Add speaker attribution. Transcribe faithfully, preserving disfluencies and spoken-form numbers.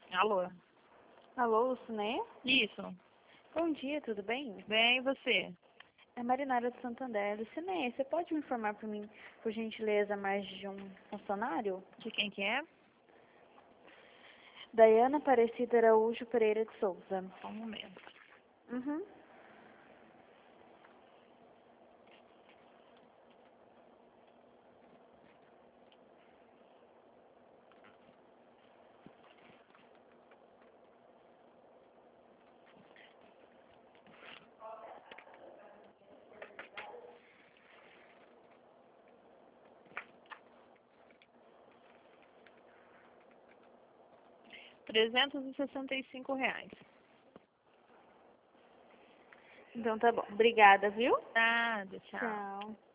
Speaker 1: Alô?
Speaker 2: Alô, Luciné?
Speaker 1: Isso.
Speaker 2: Bom dia, tudo bem?
Speaker 1: Bem, e você?
Speaker 2: É Marinara de Santander. Luciné, você pode me informar por mim, por gentileza, mais de um funcionário?
Speaker 1: De quem que é?
Speaker 2: Daiana Aparecida Araújo Pereira de Souza.
Speaker 1: Só um momento.
Speaker 2: Uhum.
Speaker 1: trezentos e sessenta e cinco reais.
Speaker 2: Então tá bom. Obrigada, viu?
Speaker 1: Nada, tchau.
Speaker 2: Tchau.